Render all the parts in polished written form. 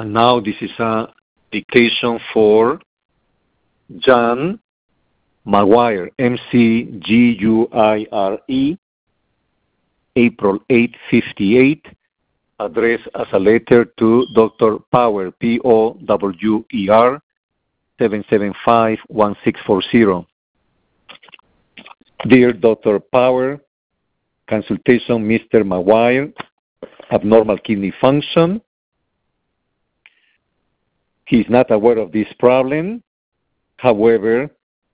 And now this is a dictation for John Maguire, Mcguire, April 8, 58, addressed as a letter to Dr. Power, Power, 775-1640. Dear Dr. Power, consultation Mr. Maguire, abnormal kidney function. He is not aware of this problem. However,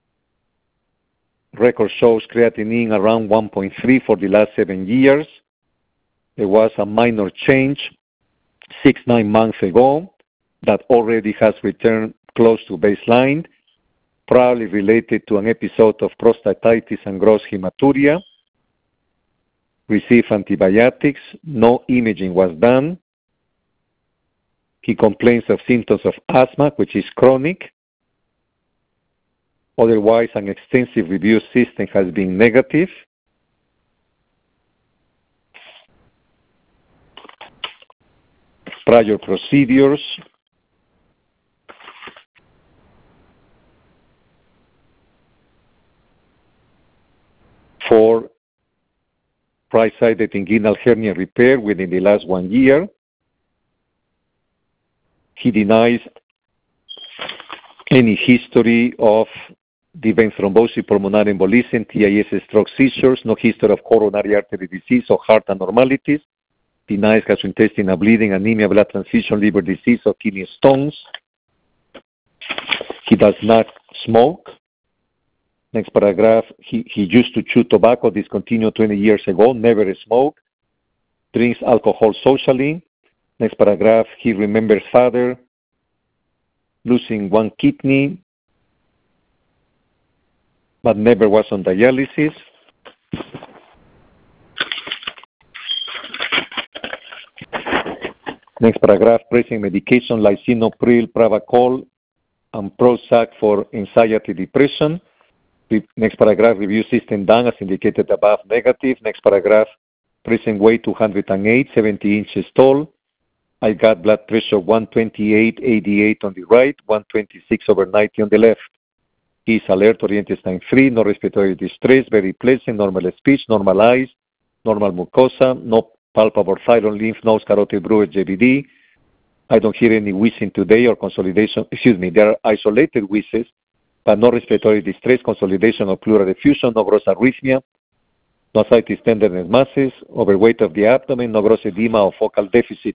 record shows creatinine around 1.3 for the last 7 years. There was a minor change 6-9 months ago that already has returned close to baseline, probably related to an episode of prostatitis and gross hematuria. Received antibiotics, no imaging was done. He complains of symptoms of asthma, which is chronic. Otherwise, an extensive review system has been negative. Prior procedures. For right-sided inguinal hernia repair within the last 1 year. He denies any history of the vein thrombosis, pulmonary embolism, TIS, stroke, seizures, no history of coronary artery disease or heart abnormalities, denies gastrointestinal bleeding, anemia, blood transfusion, liver disease, or kidney stones. He does not smoke. Next paragraph, he used to chew tobacco, discontinued 20 years ago, never smoked, drinks alcohol socially. Next paragraph, he remembers father losing 1 kidney, but never was on dialysis. Next paragraph, present medication, lisinopril, Pravachol, and Prozac for anxiety, depression. Next paragraph, review system done as indicated above, negative. Next paragraph, present weight 208, 70 inches tall. I got blood pressure 128/88 on the right, 126/90 on the left. He is alert, oriented, time free, no respiratory distress, very pleasant, normal speech, normal eyes, normal mucosa, no palpable thyroid, lymph nodes, carotid bruit, JVD. I don't hear any wheezing today or consolidation. There are isolated wheezes, but no respiratory distress, consolidation or pleural effusion, no gross arrhythmia, no ascites, tenderness, masses, overweight of the abdomen, no gross edema or focal deficit.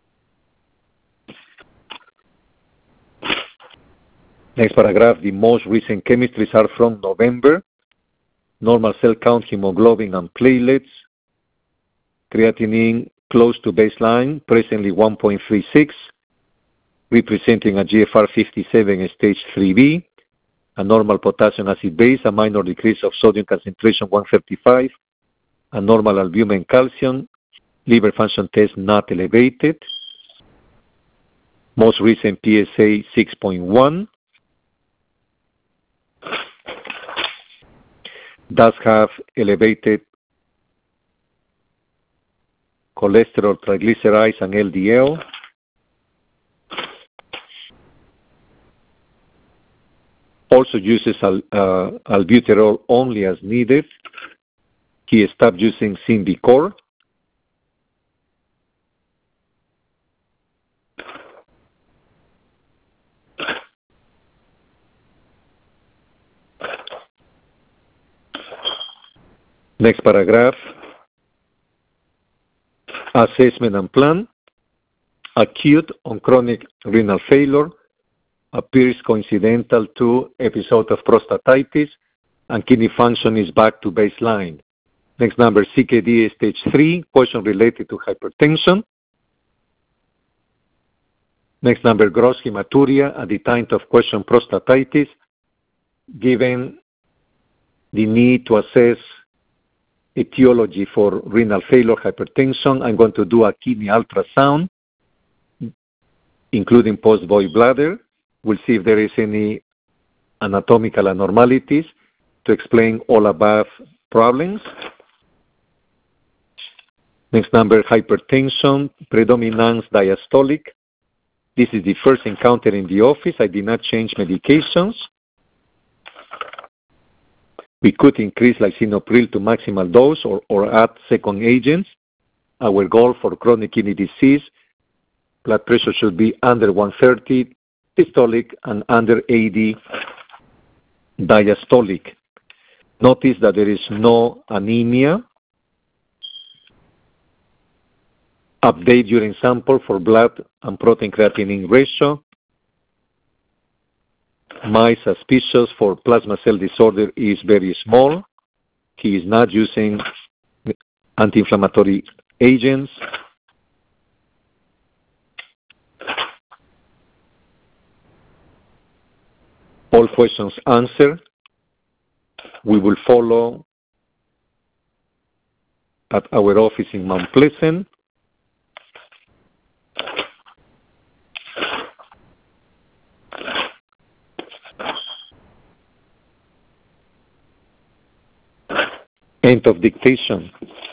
Next paragraph, the most recent chemistries are from November. Normal cell count, hemoglobin, and platelets. Creatinine close to baseline, presently 1.36, representing a GFR 57 stage 3B. A normal potassium acid base, a minor decrease of sodium concentration 135, a normal albumin calcium, liver function test not elevated. Most recent PSA 6.1. Does have elevated cholesterol, triglycerides, and LDL. Also uses albuterol only as needed. He stopped using Symbicort. Next paragraph. Assessment and plan. Acute on chronic renal failure appears coincidental to episode of prostatitis, and kidney function is back to baseline. Next number, CKD stage 3, question related to hypertension. Next number, gross hematuria at the time of question prostatitis, given the need to assess etiology for renal failure, hypertension. I'm going to do a kidney ultrasound, including post-void bladder. We'll see if there is any anatomical abnormalities to explain all above problems. Next number, hypertension, predominance diastolic. This is the first encounter in the office. I did not change medications. We could increase lisinopril to maximal dose or add second agents. Our goal for chronic kidney disease, blood pressure should be under 130 systolic and under 80 diastolic. Notice that there is no anemia. Update urine sample for blood and protein creatinine ratio. My suspicious for plasma cell disorder is very small. He is not using anti-inflammatory agents. All questions answered. We will follow at our office in Mount Pleasant. End of dictation.